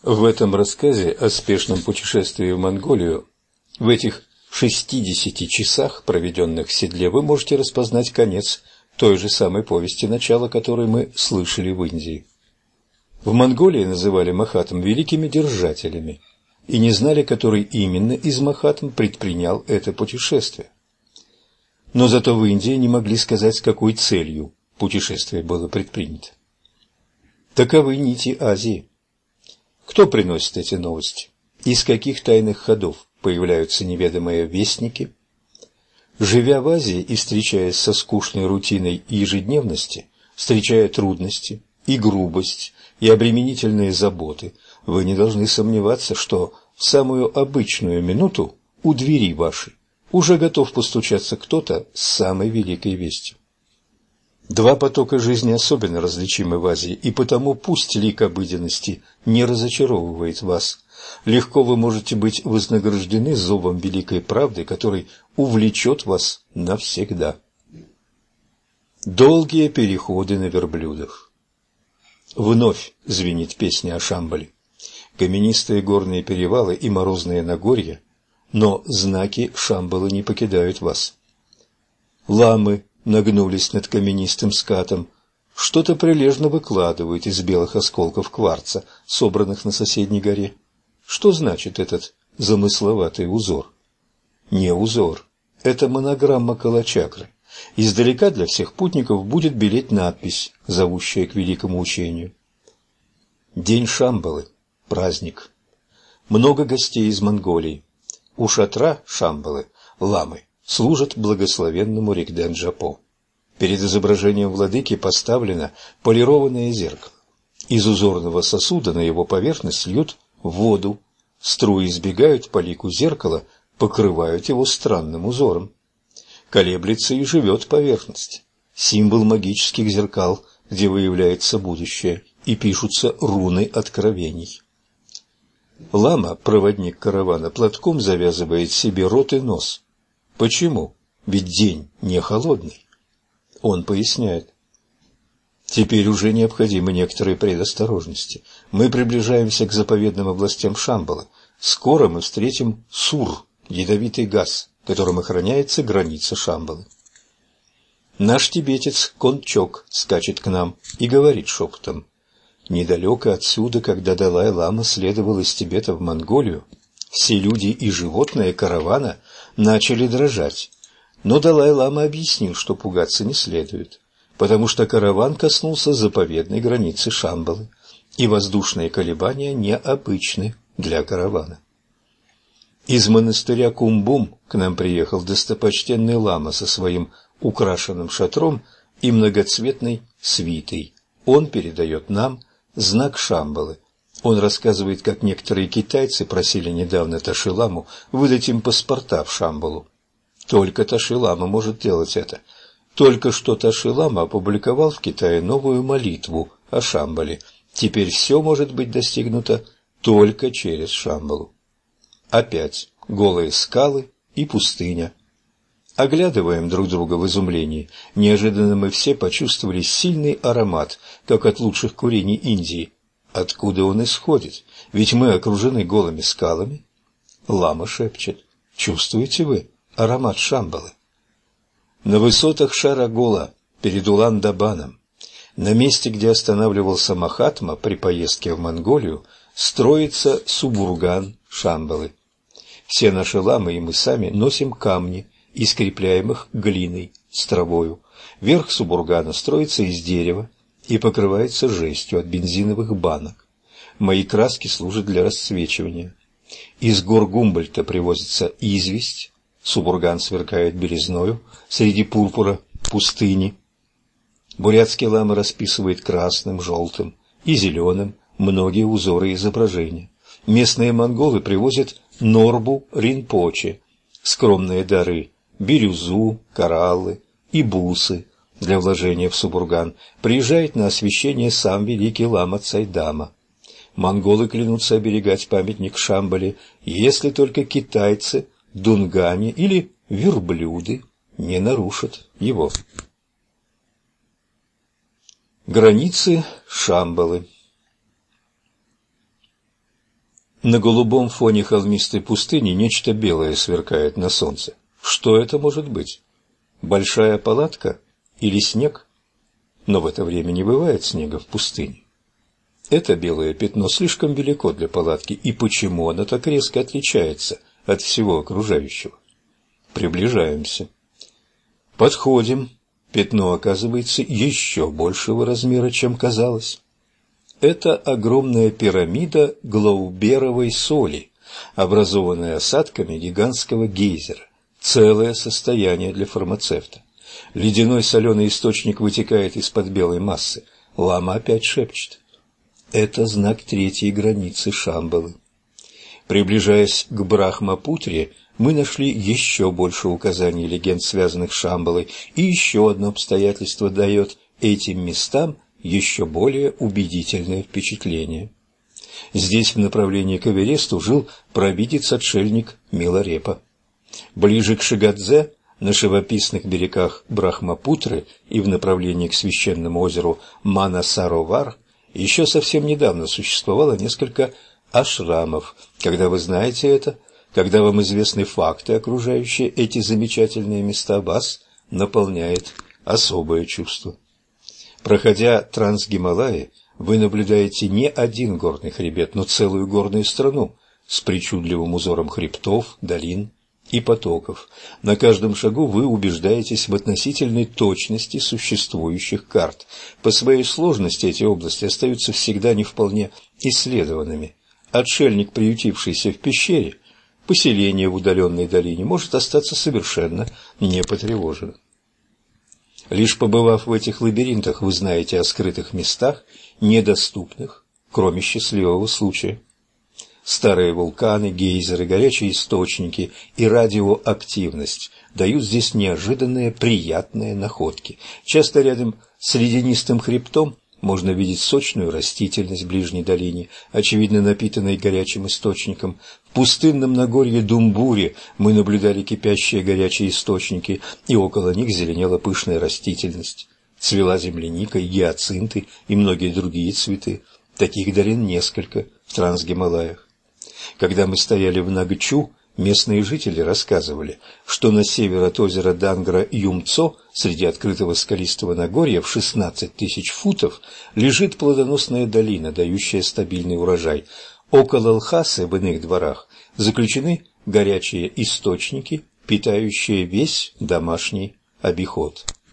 В этом рассказе о спешном путешествии в Монголию, в этих 60 часах, проведенных в седле, вы можете распознать конец той же самой повести, начало которой мы слышали в Индии. В Монголии называли махатм великими держателями и не знали, который именно из махатм предпринял это путешествие. Но зато в Индии не могли сказать, с какой целью путешествие было предпринято. Таковы нити Азии. Кто приносит эти новости? Из каких тайных ходов появляются неведомые вестники? Живя в Азии и встречаясь со скучной рутиной ежедневности, встречая трудности и грубость, и обременительные заботы, вы не должны сомневаться, что в самую обычную минуту у двери вашей уже готов постучаться кто-то с самой великой вестью. Два потока жизни особенно различимы в Азии, и потому пусть лик обыденности не разочаровывает вас. Легко вы можете быть вознаграждены зовом великой правды, который увлечет вас навсегда. Долгие переходы на верблюдах. Вновь звенит песня о Шамбале. Каменистые горные перевалы и морозные Нагорья, но знаки Шамбалы не покидают вас. Ламы нагнулись над каменистым скатом, что-то прилежно выкладывают из белых осколков кварца, собранных на соседней горе. Что значит этот замысловатый узор? Не узор, это монограмма Калачакры. Издалека для всех путников будет белеть надпись, зовущая к великому учению. День Шамбалы, праздник. Много гостей из Монголии. У шатра Шамбалы ламы служат благословенному Ригден-Джапо. Перед изображением владыки поставлено полированное зеркало. Из узорного сосуда на его поверхность льют воду. Струи сбегают по лику зеркала, покрывают его странным узором. Колеблется и живет поверхность. Символ магических зеркал, где выявляется будущее, и пишутся руны откровений. Лама, проводник каравана, платком завязывает себе рот и нос. Почему? Ведь день не холодный. Он поясняет. Теперь уже необходимы некоторые предосторожности. Мы приближаемся к заповедным областям Шамбалы. Скоро мы встретим сур, ядовитый газ, которым охраняется граница Шамбалы. Наш тибетец Кончок скачет к нам и говорит шепотом. Недалеко отсюда, когда Далай-лама следовал из Тибета в Монголию, все люди и животные каравана начали дрожать. Но Далай-лама объяснил, что пугаться не следует, потому что караван коснулся заповедной границы Шамбалы, и воздушные колебания необычны для каравана. Из монастыря Кумбум к нам приехал достопочтенный лама со своим украшенным шатром и многоцветной свитой. Он передает нам знак Шамбалы. Он рассказывает, как некоторые китайцы просили недавно Таши-ламу выдать им паспорта в Шамбалу. Только Таши-лама может делать это. Только что Таши-лама опубликовал в Китае новую молитву о Шамбале. Теперь все может быть достигнуто только через Шамбалу. Опять голые скалы и пустыня. Оглядываем друг друга в изумлении. Неожиданно мы все почувствовали сильный аромат, как от лучших курений Индии. Откуда он исходит? Ведь мы окружены голыми скалами. Лама шепчет. Чувствуете вы аромат Шамбалы? На высотах Шарагола, перед Улан-Дабаном, на месте, где останавливался Махатма при поездке в Монголию, строится субурган Шамбалы. Все наши ламы и мы сами носим камни, и скрепляем их глиной с травою. Верх субургана строится из дерева и покрывается жестью от бензиновых банок. Мои краски служат для расцвечивания. Из гор Гумбольта привозится известь, субурган сверкает белизною среди пурпура пустыни. Бурятский лама расписывает красным, желтым и зеленым многие узоры изображения. Местные монголы привозят норбу ринпоче, скромные дары, бирюзу, кораллы и бусы для вложения в субурган. Приезжает на освящение сам великий лама Цайдама. Монголы клянутся оберегать памятник Шамбале, если только китайцы, дунгане или верблюды не нарушат его. Границы Шамбалы. На голубом фоне холмистой пустыни нечто белое сверкает на солнце. Что это может быть? Большая палатка или снег? Но в это время не бывает снега в пустыне. Это белое пятно слишком велико для палатки, и почему оно так резко отличается от всего окружающего? Приближаемся. Подходим. Пятно оказывается еще большего размера, чем казалось. Это огромная пирамида глауберовой соли, образованная осадками гигантского гейзера. Целое состояние для фармацевта. Ледяной соленый источник вытекает из-под белой массы. Лама опять шепчет. Это знак третьей границы Шамбалы. Приближаясь к Брахмапутре, мы нашли еще больше указаний легенд, связанных с Шамбалой, и еще одно обстоятельство дает этим местам еще более убедительное впечатление. Здесь в направлении к Эвересту жил провидец-отшельник Миларепа. Ближе к Шигадзе, на живописных берегах Брахмапутры и в направлении к священному озеру Манасаровар, еще совсем недавно существовало несколько ашрамов. Когда вы знаете это, когда вам известны факты, окружающие эти замечательные места, вас наполняет особое чувство. Проходя Трансгималаи, вы наблюдаете не один горный хребет, но целую горную страну с причудливым узором хребтов, долин и потоков. На каждом шагу вы убеждаетесь в относительной точности существующих карт. По своей сложности эти области остаются всегда не вполне исследованными. Отшельник, приютившийся в пещере, поселение в удаленной долине, может остаться совершенно непотревоженным. Лишь побывав в этих лабиринтах, вы знаете о скрытых местах, недоступных, кроме счастливого случая. Старые вулканы, гейзеры, горячие источники и радиоактивность дают здесь неожиданные приятные находки. Часто рядом с ледянистым хребтом можно видеть сочную растительность в ближней долине, очевидно напитанной горячим источником. В пустынном Нагорье Думбуре мы наблюдали кипящие горячие источники, и около них зеленела пышная растительность. Цвела земляника, гиацинты и многие другие цветы. Таких долин несколько в Трансгималаях. Когда мы стояли в Нагчу, местные жители рассказывали, что на север от озера Дангра-Юмцо, среди открытого скалистого Нагорья в 16 тысяч футов, лежит плодоносная долина, дающая стабильный урожай. Около Лхасы, в иных дворах, заключены горячие источники, питающие весь домашний обиход.